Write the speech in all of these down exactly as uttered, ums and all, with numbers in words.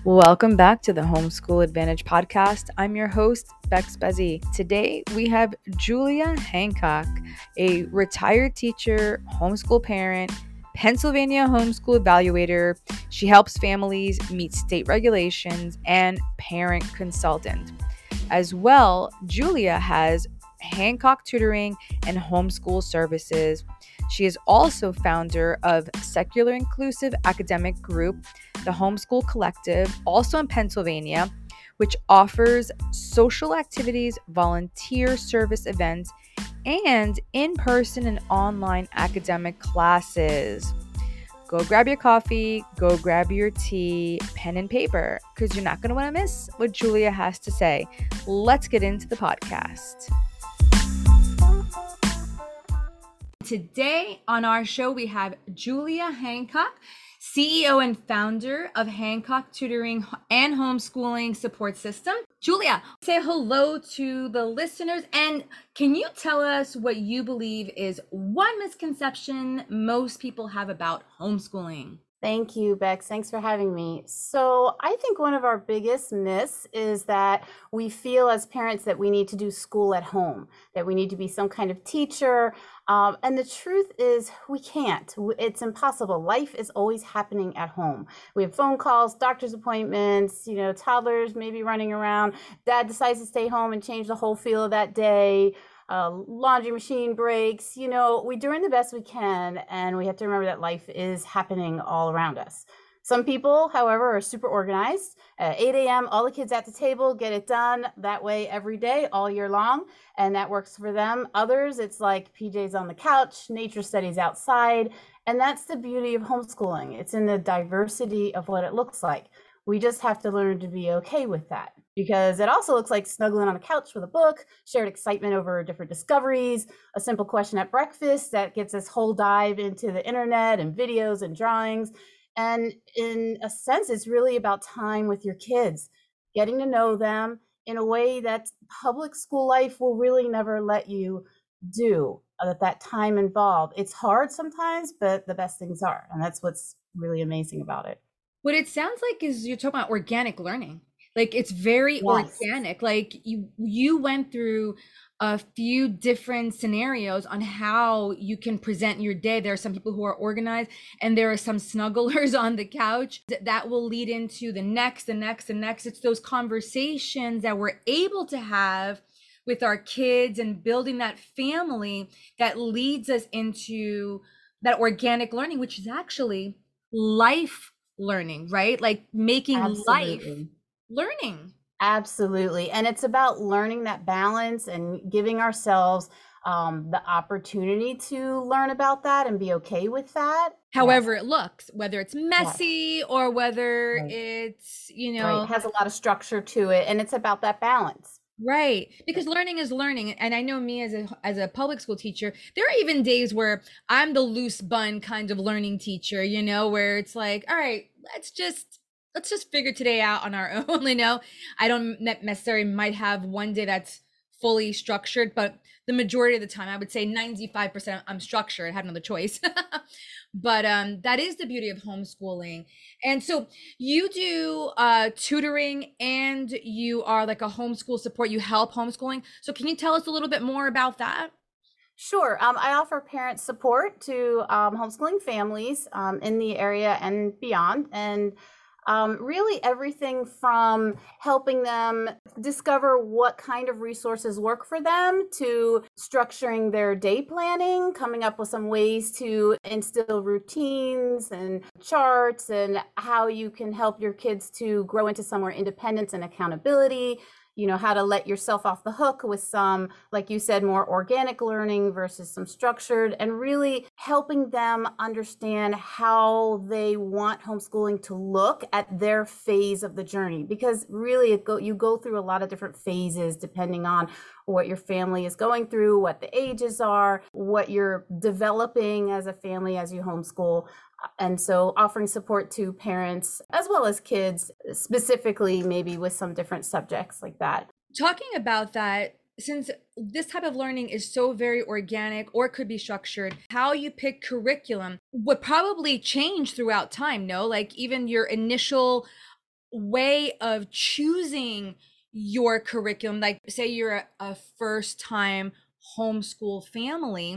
Welcome back to the Homeschool Advantage podcast. I'm your host, Bex Bezzy. Today we have Julia Hancock, a retired teacher, homeschool parent, Pennsylvania homeschool evaluator. She helps families meet state regulations and parent consultant. As well, Julia has Hancock Tutoring and Homeschool Services. She is also founder of Secular Inclusive Academic Group, the Homeschool Collective, also in Pennsylvania, which offers social activities, volunteer service events, and in-person and online academic classes. Go grab your coffee, go grab your tea, pen and paper, because you're not going to want to miss what Julia has to say. Let's get into the podcast. Today on our show, we have Julia Hancock, C E O and founder of Hancock Tutoring and Homeschooling Support System. Julia, say hello to the listeners, and can you tell us what you believe is one misconception most people have about homeschooling? Thank you, Bex. Thanks for having me. So I think one of our biggest myths is that we feel as parents that we need to do school at home, that we need to be some kind of teacher. Um, and the truth is we can't. It's impossible. Life is always happening at home. We have phone calls, doctor's appointments, you know, toddlers maybe running around. Dad decides to stay home and change the whole feel of that day. Uh, laundry machine breaks, you know, we're doing the best we can, and we have to remember that life is happening all around us. Some people, however, are super organized. At eight a.m., all the kids at the table, get it done that way every day, all year long, and that works for them. Others, it's like P Js on the couch, nature studies outside, and that's the beauty of homeschooling. It's in the diversity of what it looks like. We just have to learn to be okay with that, because it also looks like snuggling on a couch with a book, shared excitement over different discoveries, a simple question at breakfast that gets this whole dive into the internet and videos and drawings. And in a sense, it's really about time with your kids, getting to know them in a way that public school life will really never let you do, that that time involved. It's hard sometimes, but the best things are. And that's what's really amazing about it. What it sounds like is you're talking about organic learning. Like it's very Yes. organic. Like you you went through a few different scenarios on how you can present your day. There are some people who are organized, and there are some snugglers on the couch. That will lead into the next, the next, the next. It's those conversations that we're able to have with our kids and building that family that leads us into that organic learning, which is actually life learning, right? Like making life Absolutely. learning. Absolutely. And it's about learning that balance and giving ourselves um, the opportunity to learn about that and be okay with that. However Yes. it looks, whether it's Yes. messy or whether Right. it's, you Right. know, It has a lot of structure to it, and it's about that balance. right. Because learning is learning. And I know me as a as a public school teacher, there are even days where I'm the loose bun kind of learning teacher, you know, where it's like, all right, let's just let's just figure today out on our own, you know. I don't ne- necessarily might have one day that's fully structured, but the majority of the time, I would say ninety-five percent I'm structured. I had another choice. But um, that is the beauty of homeschooling. And so you do uh, tutoring, and you are like a homeschool support. You help homeschooling. So can you tell us a little bit more about that? Sure. Um, I offer parent support to um, homeschooling families um, in the area and beyond. And um, really everything from helping them discover what kind of resources work for them to structuring their day planning, coming up with some ways to instill routines and charts and how you can help your kids to grow into some more independence and accountability. You know, how to let yourself off the hook with some, like you said, more organic learning versus some structured, and really helping them understand how they want homeschooling to look at their phase of the journey. Because really, it go, you go through a lot of different phases depending on what your family is going through, what the ages are, what you're developing as a family as you homeschool. And so offering support to parents as well as kids, specifically maybe with some different subjects like that. Talking about that, since this type of learning is so very organic or could be structured, how you pick curriculum would probably change throughout time, no? Like even your initial way of choosing your curriculum, like say you're a, a first time homeschool family,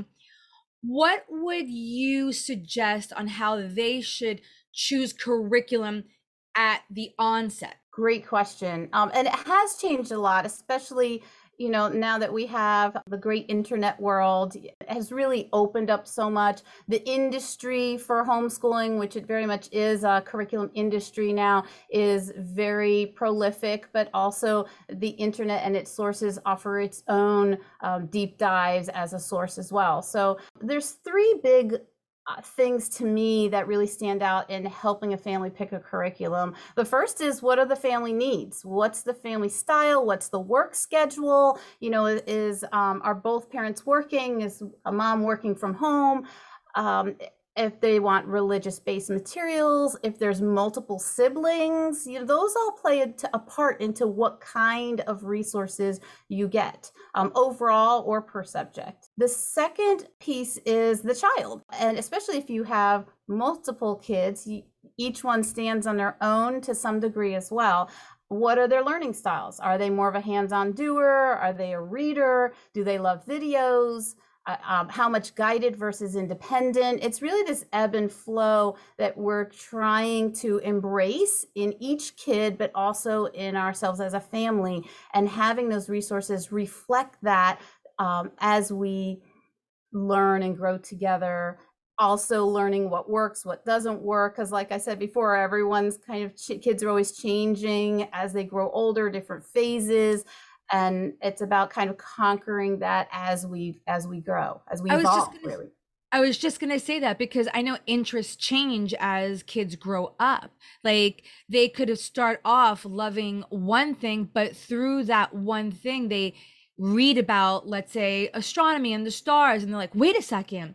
what would you suggest on how they should choose curriculum at the onset? Great question. Um, and it has changed a lot, especially, you know, now that we have the great internet world. It has really opened up so much. The industry for homeschooling, which it very much is a curriculum industry now, is very prolific, but also the internet and its sources offer its own um, deep dives as a source as well. So there's three big Uh, things to me that really stand out in helping a family pick a curriculum. The first is, what are the family needs? What's the family style? What's the work schedule? You know, is um, are both parents working? Is a mom working from home? Um, if they want religious-based materials, if there's multiple siblings, you know, those all play a, a part into what kind of resources you get, um, overall or per subject. The second piece is the child, and especially if you have multiple kids, you, each one stands on their own to some degree as well. What are their learning styles? Are they more of a hands-on doer? Are they a reader? Do they love videos? Uh, um, how much guided versus independent? It's really this ebb and flow that we're trying to embrace in each kid, but also in ourselves as a family, and having those resources reflect that um, as we learn and grow together. Also learning what works, what doesn't work, because like I said before, everyone's kind of ch- kids are always changing as they grow older, different phases. And it's about kind of conquering that as we as we grow, as we I was just evolve, gonna really. I was just going to say that because I know interests change as kids grow up. Like they could start off loving one thing, but through that one thing, they read about, let's say, astronomy and the stars, and they're like, wait a second,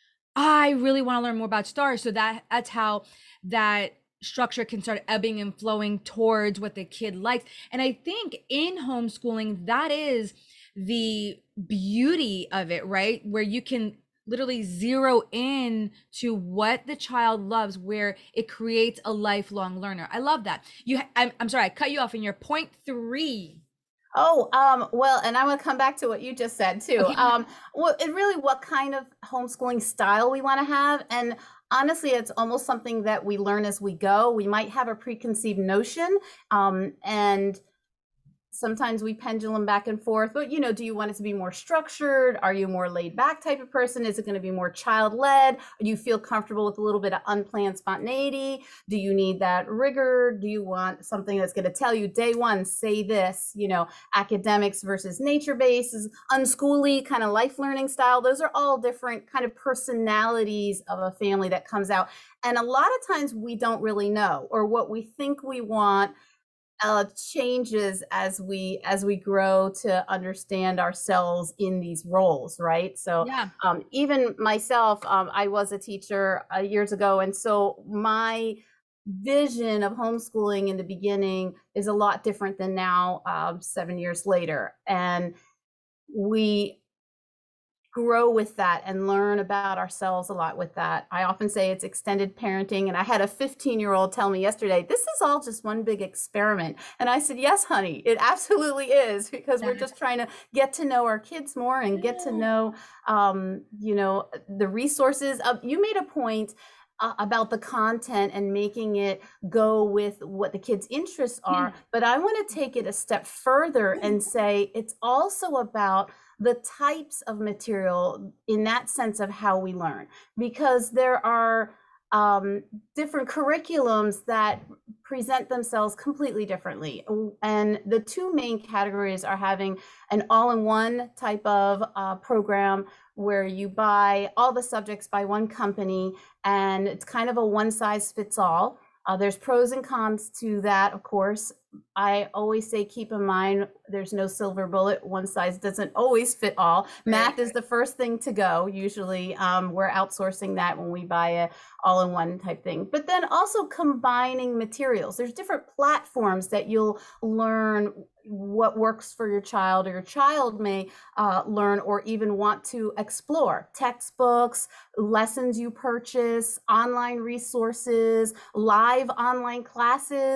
I really want to learn more about stars. So that that's how that structure can start ebbing and flowing towards what the kid likes. And I think in homeschooling, that is the beauty of it, right? Where you can literally zero in to what the child loves, where it creates a lifelong learner. I love that. You, I'm, I'm sorry, I cut you off in your point three. Oh, um, well, and I'm going to come back to what you just said too. Okay. Um, well, it really what kind of homeschooling style we want to have. And honestly, it's almost something that we learn as we go. We might have a preconceived notion, um, and sometimes we pendulum back and forth, but you know, do you want it to be more structured? Are you more laid back type of person? Is it going to be more child led? Do you feel comfortable with a little bit of unplanned spontaneity? Do you need that rigor? Do you want something that's going to tell you day one, say this, you know, academics versus nature based, unschooly kind of life learning style? Those are all different kind of personalities of a family that comes out. And a lot of times we don't really know, or what we think we want uh, changes as we as we grow to understand ourselves in these roles, right? So Yeah. um, even myself, um, I was a teacher uh, years ago, and so my vision of homeschooling in the beginning is a lot different than now, um, seven years later, and we grow with that and learn about ourselves a lot with that. I often say it's extended parenting. And I had a fifteen year old tell me yesterday, this is all just one big experiment. And I said, yes, honey, it absolutely is, because we're just trying to get to know our kids more and get to know, um, you know, the resources of, you made a point uh, about the content and making it go with what the kids' interests are. But I want to take it a step further and say it's also about the types of material in that sense of how we learn, because there are um, different curriculums that present themselves completely differently. And the two main categories are having an all-in-one type of uh, program where you buy all the subjects by one company, and it's kind of a one-size-fits-all. Uh, there's pros and cons to that, of course. I always say, keep in mind, there's no silver bullet. One size doesn't always fit all. Right. Math is the first thing to go. Usually um, we're outsourcing that when we buy a all-in-one type thing. But then also combining materials. There's different platforms that you'll learn what works for your child, or your child may uh, learn or even want to explore. Textbooks, lessons you purchase, online resources, live online classes,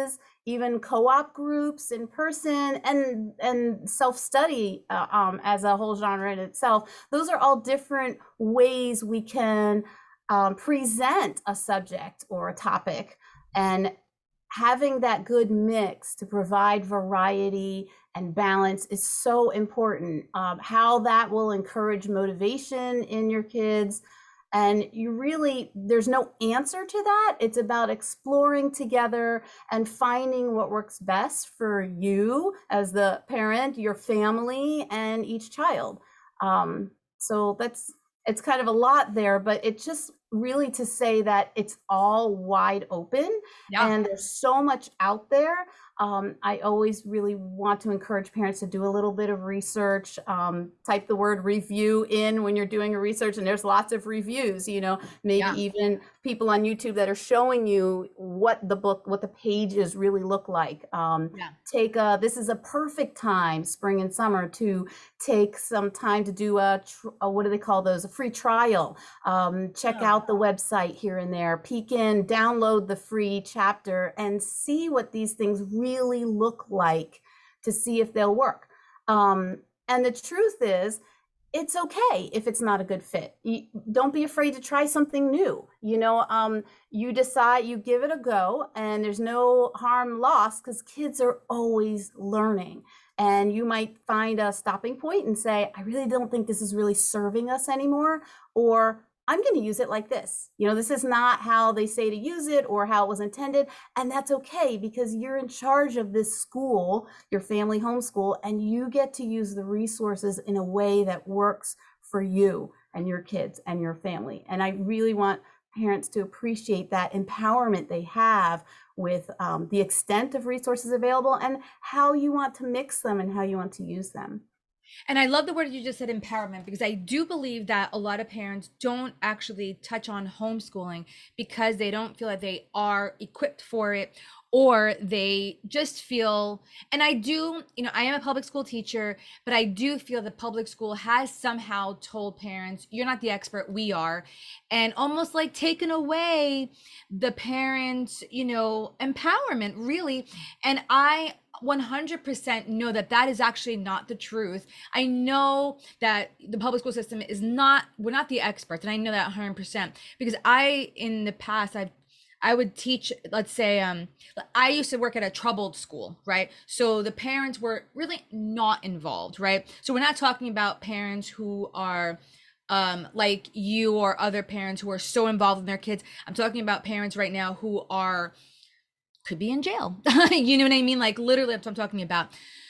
even co-op groups in person, and and self-study uh, um, as a whole genre in itself. Those are all different ways we can um, present a subject or a topic, and having that good mix to provide variety and balance is so important. Um, how that will encourage motivation in your kids. And you really, there's no answer to that. It's about exploring together and finding what works best for you as the parent, your family, and each child. Um, so that's, it's kind of a lot there, but it's just really to say that it's all wide open Yeah. and there's so much out there. Um, I always really want to encourage parents to do a little bit of research. Um, type the word review in when you're doing a research, and there's lots of reviews, you know, maybe Yeah. even people on YouTube that are showing you what the book, what the pages really look like. Um, Yeah. take a, this is a perfect time, spring and summer, to take some time to do a, a what do they call those? A free trial. Um, check Oh. out the website here and there, peek in, download the free chapter, and see what these things really look like to see if they'll work. Um, and the truth is, it's okay if it's not a good fit. You, don't be afraid to try something new. You know, um, you decide, you give it a go, and there's no harm lost, because kids are always learning. And you might find a stopping point and say, I really don't think this is really serving us anymore, or I'm going to use it like this. You know, this is not how they say to use it or how it was intended. And that's okay, because you're in charge of this school, your family homeschool, and you get to use the resources in a way that works for you and your kids and your family. And I really want parents to appreciate that empowerment they have with um, the extent of resources available and how you want to mix them and how you want to use them. And I love the word you just said, empowerment, because I do believe that a lot of parents don't actually touch on homeschooling because they don't feel that they are equipped for it, or they just feel, and I do, you know, I am a public school teacher, but I do feel that public school has somehow told parents, you're not the expert, we are, and almost like taken away the parents, you know, empowerment, really. And I one hundred percent know that that is actually not the truth. I know that the public school system is not, we're not the experts. And I know that one hundred percent because I, in the past, I've, I would teach, let's say, um, I used to work at a troubled school, right? So the parents were really not involved, right? So we're not talking about parents who are um, like you or other parents who are so involved in their kids. I'm talking about parents right now who are, could be in jail. You know what I mean? Like literally that's what I'm talking about.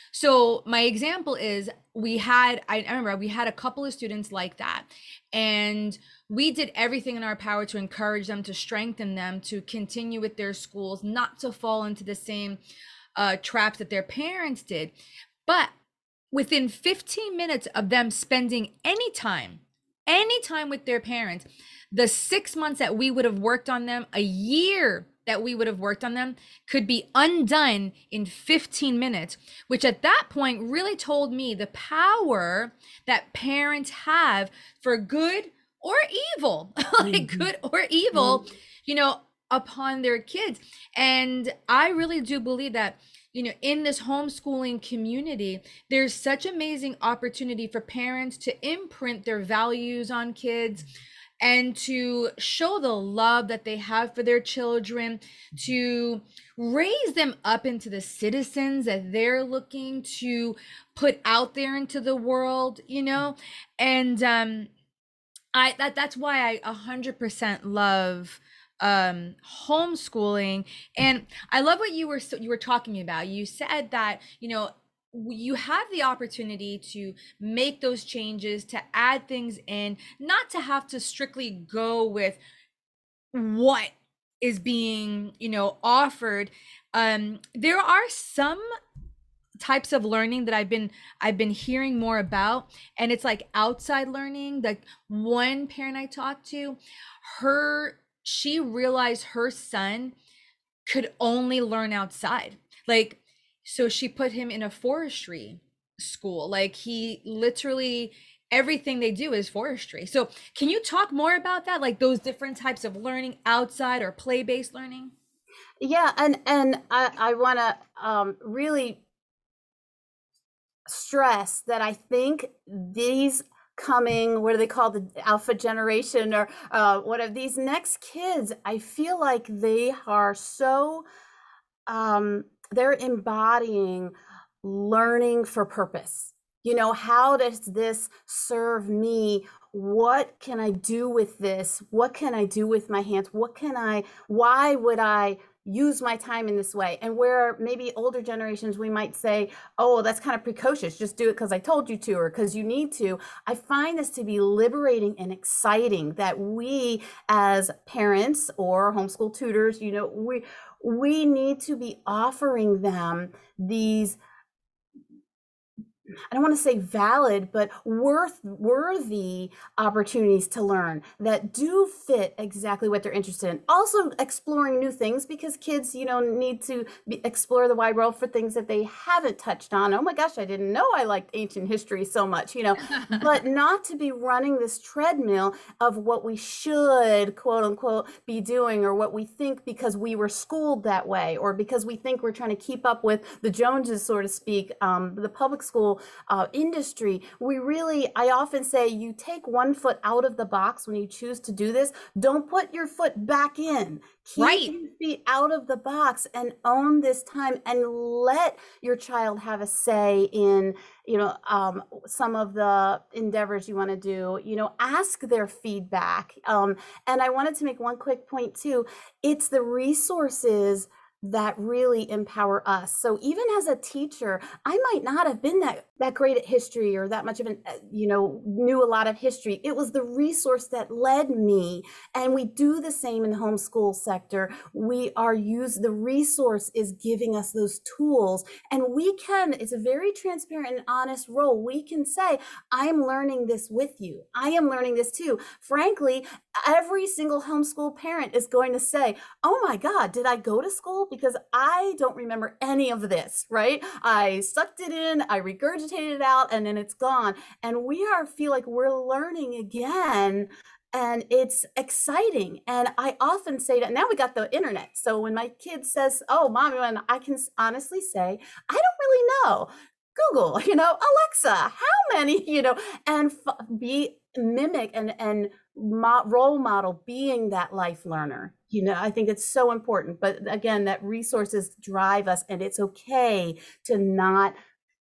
So my example is we had, I remember we had a couple of students like that, and we did everything in our power to encourage them, to strengthen them, to continue with their schools, not to fall into the same uh, traps that their parents did. But within fifteen minutes of them spending any time, any time with their parents, the six months that we would have worked on them, a year that we would have worked on them, could be undone in fifteen minutes, which at that point really told me the power that parents have for good or evil, like mm-hmm. good or evil, mm-hmm. you know, upon their kids. And I really do believe that, you know, in this homeschooling community, there's such amazing opportunity for parents to imprint their values on kids, and to show the love that they have for their children, to raise them up into the citizens that they're looking to put out there into the world, you know? And um, I that that's why I one hundred percent love um homeschooling. And I love what you were you were talking about. You said that, you know, you have the opportunity to make those changes, to add things in, not to have to strictly go with what is being, you know, offered. Um, there are some types of learning that I've been I've been hearing more about, and it's like outside learning. Like one parent I talked to, her she realized her son could only learn outside. Like, so she put him in a forestry school. Like he literally, everything they do is forestry. So can you talk more about that? Like those different types of learning, outside or play-based learning? Yeah, and and I, I want to um, really stress that I think these coming, what do they call the alpha generation or uh, what are these next kids? I feel like they are so um, they're embodying learning for purpose. You know, how does this serve me? What can I do with this? What can I do with my hands? What can I, why would I use my time in this way? And where maybe older generations, we might say, oh, that's kind of precocious. Just do it because I told you to or because you need to. I find this to be liberating and exciting that we as parents or homeschool tutors, you know, we, we need to be offering them these, I don't want to say valid, but worth worthy opportunities to learn that do fit exactly what they're interested in. Also exploring new things because kids, you know, need to be, explore the wide world for things that they haven't touched on. Oh my gosh, I didn't know I liked ancient history so much, you know, but not to be running this treadmill of what we should, quote unquote, be doing or what we think because we were schooled that way or because we think we're trying to keep up with the Joneses, so to speak, um, the public school Uh, industry. We really, I often say, you take one foot out of the box when you choose to do this. Don't put your foot back in. Keep Right. your feet out of the box and own this time and let your child have a say in, you know, um, some of the endeavors you want to do. You know, ask their feedback. Um, and I wanted to make one quick point too. It's the resources that really empower us. So even as a teacher, I might not have been that that great at history or that much of an, you know, knew a lot of history. It was the resource that led me. And we do the same in the homeschool sector. We are used, the resource is giving us those tools. And we can, it's a very transparent and honest role. We can say, I'm learning this with you. I am learning this too. Frankly, every single homeschool parent is going to say, oh my God, did I go to school? Because I don't remember any of this, right? I sucked it in, I regurgitated it out, and then it's gone. And we are feel like we're learning again. And it's exciting. And I often say that now we got the internet. So when my kid says, oh, mommy, and I can honestly say, I don't really know. Google, you know, Alexa, how many, you know, and f- be mimic and, and mo- role model being that life learner. You know, I think it's so important. But again, that resources drive us, and it's okay to not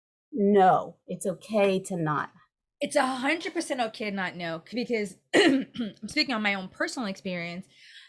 know. It's okay to not. It's a hundred percent okay to not know because I'm speaking on my own personal experience.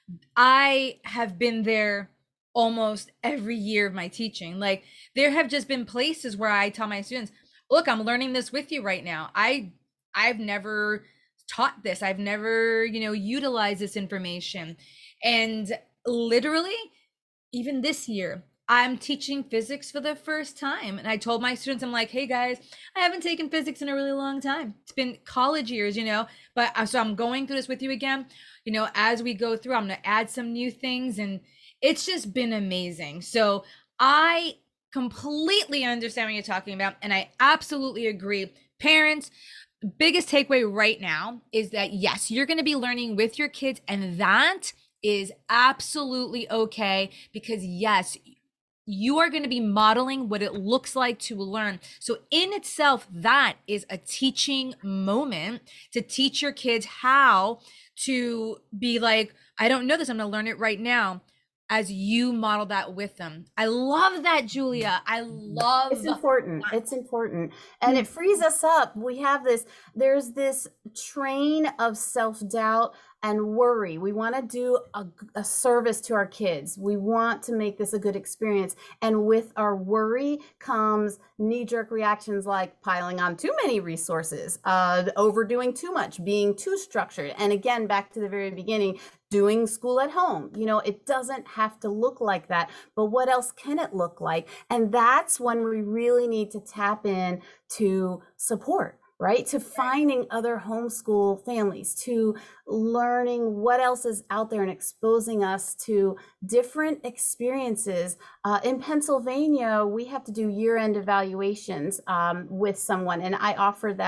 I have been there almost every year of my teaching. Like there have just been places where I tell my students, look, I'm learning this with you right now. I I've never taught this. I've never, you know, utilized this information. And literally, even this year, I'm teaching physics for the first time. And I told my students, I'm like, hey guys, I haven't taken physics in a really long time. It's been college years, you know, but uh, so I'm going through this with you again. You know, as we go through, I'm going to add some new things. And it's just been amazing. So I completely understand what you're talking about. And I absolutely agree. Parents, biggest takeaway right now is that, yes, you're going to be learning with your kids. And that is absolutely okay because, yes, you are going to be modeling what it looks like to learn. So in itself, that is a teaching moment to teach your kids how to be like, I don't know this, I'm going to learn it right now, as you model that with them. I love that, Julia. I love It's important. that. It's important. And it frees us up. We have this, there's this train of self-doubt and worry. We want to do a, a service to our kids. We want to make this a good experience. And with our worry comes knee-jerk reactions like piling on too many resources, uh, overdoing too much, being too structured. And again, back to the very beginning, doing school at home. You know, it doesn't have to look like that, but what else can it look like? And that's when we really need to tap in to support, right? To finding other homeschool families, to learning what else is out there and exposing us to different experiences. Uh, in Pennsylvania, we have to do year-end evaluations um, with someone, and I offer that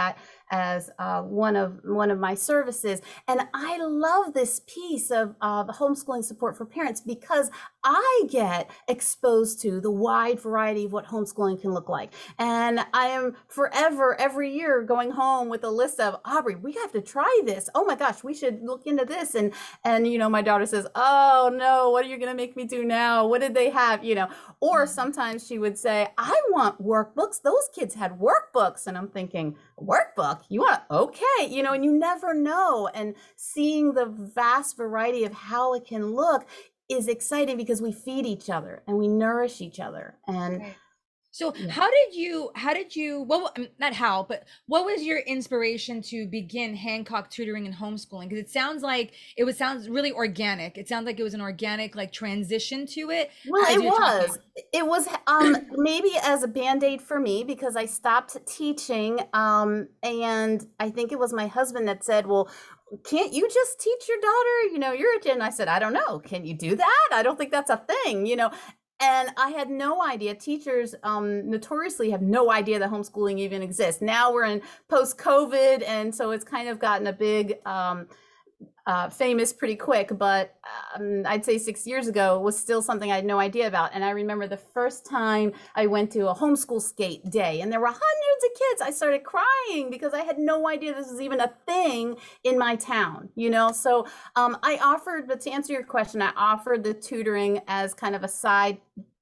as uh, one of one of my services. And I love this piece of uh, homeschooling support for parents because I get exposed to the wide variety of what homeschooling can look like. And I am forever, every year, going home with a list of, Aubrey, we have to try this. Oh my gosh, we should look into this. And, and you know, my daughter says, oh no, what are you going to make me do now? What did they have? You know, or sometimes she would say, I want workbooks. Those kids had workbooks. And I'm thinking, workbook? You want, okay, you know, and you never know. And seeing the vast variety of how it can look is exciting because we feed each other and we nourish each other. And right. So yeah. how did you, how did you, well, not how, but what was your inspiration to begin Hancock tutoring and homeschooling? Because it sounds like, it was sounds really organic. It sounds like it was an organic like transition to it. Well, it was, talking. it was um, maybe as a Band-Aid for me because I stopped teaching. Um, and I think it was my husband that said, well, can't you just teach your daughter? You know, you're a and I said, I don't know. Can you do that? I don't think that's a thing, you know. And I had no idea. Teachers um, notoriously have no idea that homeschooling even exists. Now we're in post-COVID, and so it's kind of gotten a big um, uh, famous pretty quick. But um, I'd say six years ago it was still something I had no idea about. And I remember the first time I went to a homeschool skate day, and there were hundreds of kids. I started crying because I had no idea this was even a thing in my town, you know? So um, I offered, but to answer your question, I offered the tutoring as kind of a side,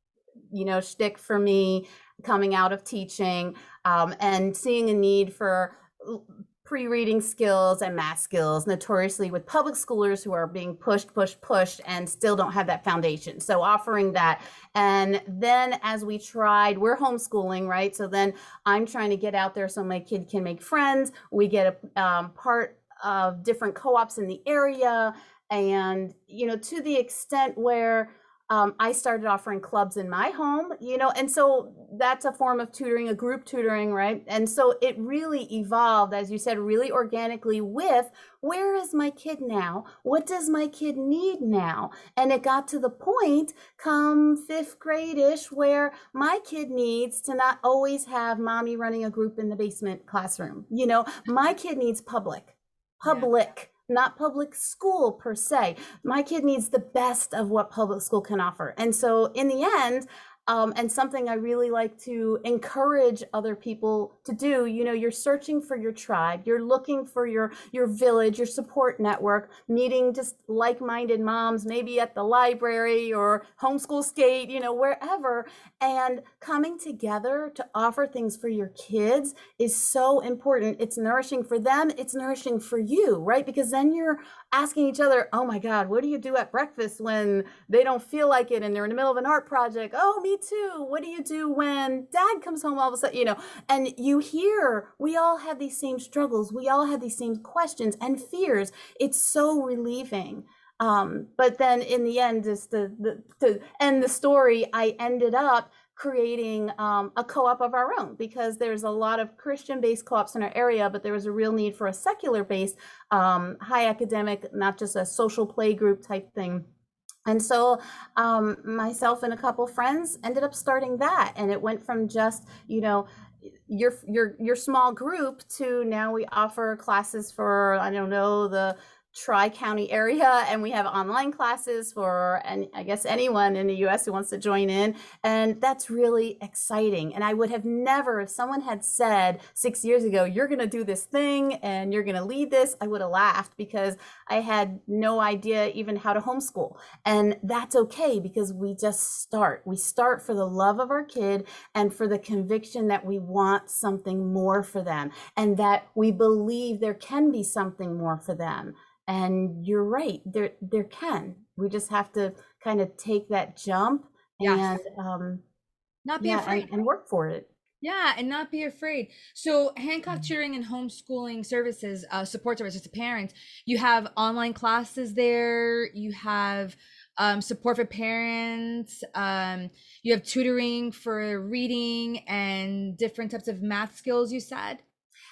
you know, shtick for me coming out of teaching um, and seeing a need for pre-reading skills and math skills, notoriously with public schoolers who are being pushed, pushed, pushed, and still don't have that foundation. So offering that. And then as we tried, we're homeschooling, right? So then I'm trying to get out there so my kid can make friends. We get a um, part of different co-ops in the area. And, you know, to the extent where Um, I started offering clubs in my home, you know, and so that's a form of tutoring, a group tutoring, right? And so it really evolved, as you said, really organically with where is my kid now? What does my kid need now? And it got to the point come fifth grade-ish where my kid needs to not always have mommy running a group in the basement classroom. You know, my kid needs public, public. Yeah. Not public school per se. My kid needs the best of what public school can offer. And so in the end, um, and something I really like to encourage other people to do, you know, you're searching for your tribe, you're looking for your, your village, your support network, meeting just like-minded moms, maybe at the library or homeschool skate, you know, wherever, and coming together to offer things for your kids is so important. It's nourishing for them, it's nourishing for you, right? Because then you're asking each other, oh my God, what do you do at breakfast when they don't feel like it and they're in the middle of an art project? Oh, me too. What do you do when dad comes home all of a sudden, you know? And you hear, we all have these same struggles. We all have these same questions and fears. It's so relieving. Um, but then in the end, just to, the, to end the story, I ended up creating um, a co-op of our own because there's a lot of Christian-based co-ops in our area, but there was a real need for a secular-based, um, high academic, not just a social play group type thing. And so um, myself and a couple friends ended up starting that, and it went from just, you know, your your your small group to now we offer classes for, I don't know, the Tri-County area, and we have online classes for, and I guess anyone in the U S who wants to join in, and that's really exciting. And I would have never, if someone had said six years ago, you're going to do this thing and you're going to lead this, I would have laughed because I had no idea even how to homeschool. And that's okay because we just start. We start for the love of our kid and for the conviction that we want something more for them and that we believe there can be something more for them. And you're right, there there can. We just have to kind of take that jump yes. and um, not be yeah, afraid and, and work for it. Yeah, and not be afraid. So Hancock Tutoring and Homeschooling Services, uh, support services to parents, you have online classes there, you have um, support for parents, um, you have tutoring for reading and different types of math skills, you said?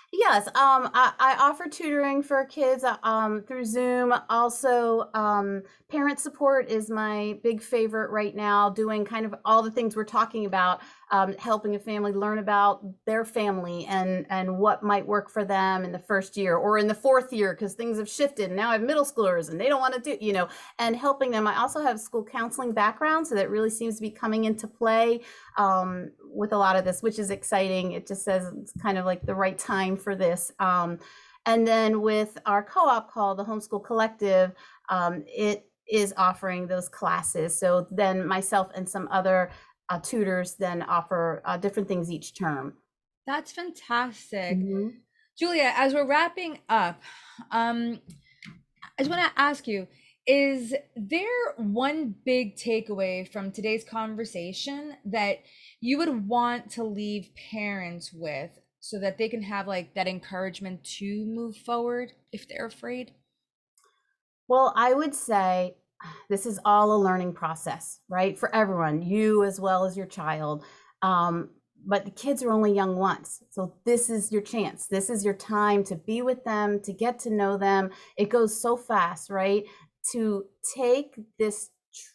Yes, um, I, I offer tutoring for kids uh, um, through Zoom. Also, um, parent support is my big favorite right now, doing kind of all the things we're talking about, um, helping a family learn about their family and, and what might work for them in the first year or in the fourth year, because things have shifted. And now I have middle schoolers and they don't want to do, you know, and helping them. I also have school counseling background, so that really seems to be coming into play um, with a lot of this, which is exciting. It just says it's kind of like the right time for this. Um, and then with our co-op called the Homeschool Collective, um, it is offering those classes. So then myself and some other uh, tutors then offer uh, different things each term. That's fantastic. Mm-hmm. Julia, as we're wrapping up, um, I just want to ask you, is there one big takeaway from today's conversation that you would want to leave parents with so that they can have like that encouragement to move forward if they're afraid? Well, I would say this is all a learning process, right? For everyone, you as well as your child. Um, but the kids are only young once. So this is your chance. This is your time to be with them, to get to know them. It goes so fast, right? To take this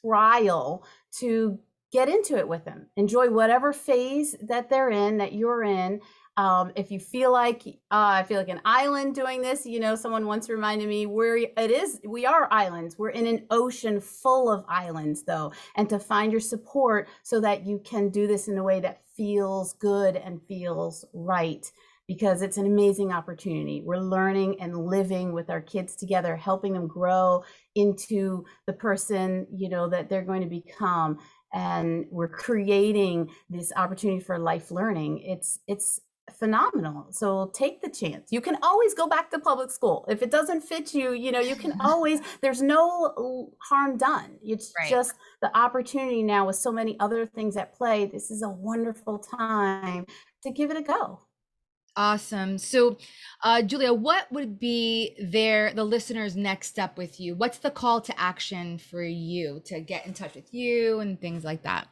trial to get into it with them. Enjoy whatever phase that they're in, that you're in. Um, if you feel like uh, I feel like an island doing this, you know, someone once reminded me where it is, we are islands. We're in an ocean full of islands though, and to find your support so that you can do this in a way that feels good and feels right, because it's an amazing opportunity. We're learning and living with our kids together, helping them grow into the person, you know, that they're going to become. And we're creating this opportunity for life learning. It's, it's, phenomenal. So take the chance. You can always go back to public school. If it doesn't fit you, you know, you can always, there's no harm done. It's right. Just the opportunity now with so many other things at play. This is a wonderful time to give it a go. Awesome. So, uh, Julia, what would be their, the listeners' next step with you? What's the call to action for you to get in touch with you and things like that?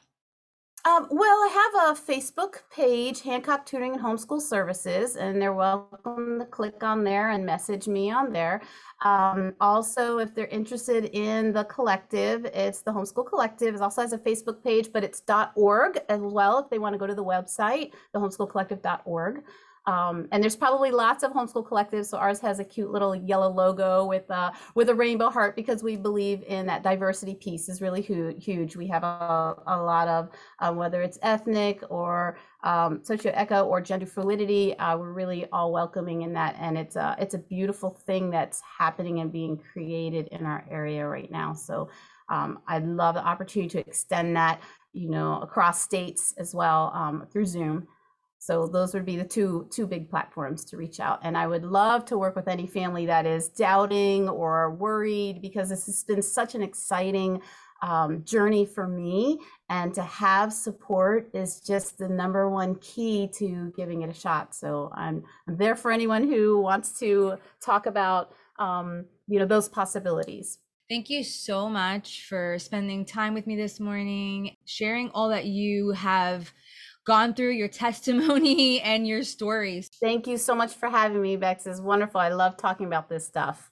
Um, well, I have a Facebook page, Hancock Tutoring and Homeschool Services, and they're welcome to click on there and message me on there. Um, also, if they're interested in the collective, it's the Homeschool Collective. It also has a Facebook page, but it's .org as well if they want to go to the website, the homeschool collective dot org. Um, and there's probably lots of homeschool collectives. So ours has a cute little yellow logo with uh, with a rainbow heart, because we believe in that diversity piece is really hu huge. We have a, a lot of, uh, whether it's ethnic or um, socioeco or gender fluidity, uh, we're really all welcoming in that. And it's a, it's a beautiful thing that's happening and being created in our area right now. So um, I'd love the opportunity to extend that, you know, across states as well um, through Zoom. So those would be the two two big platforms to reach out. And I would love to work with any family that is doubting or worried, because this has been such an exciting um, journey for me. And to have support is just the number one key to giving it a shot. So I'm, I'm there for anyone who wants to talk about um, you know, those possibilities. Thank you so much for spending time with me this morning, sharing all that you have gone through, your testimony and your stories. Thank you so much for having me, Bex. It's wonderful. I love talking about this stuff.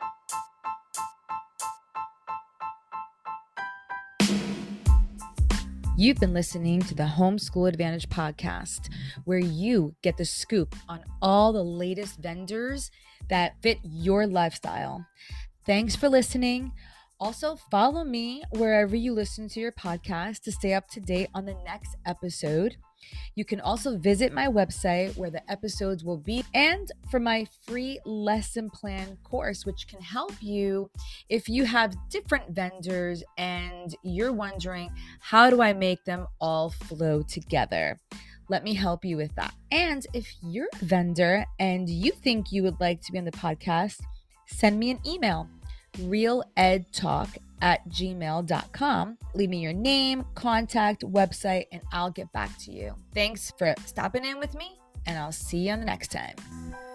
You've been listening to the Homeschool Advantage podcast, where you get the scoop on all the latest vendors that fit your lifestyle. Thanks for listening. Also, follow me wherever you listen to your podcast to stay up to date on the next episode. You can also visit my website where the episodes will be, and for my free lesson plan course, which can help you if you have different vendors and you're wondering, how do I make them all flow together? Let me help you with that. And if you're a vendor and you think you would like to be on the podcast, send me an email. real ed talk at gmail dot com. Leave me your name, contact, website, and I'll get back to you. Thanks for stopping in with me, and I'll see you on the next time.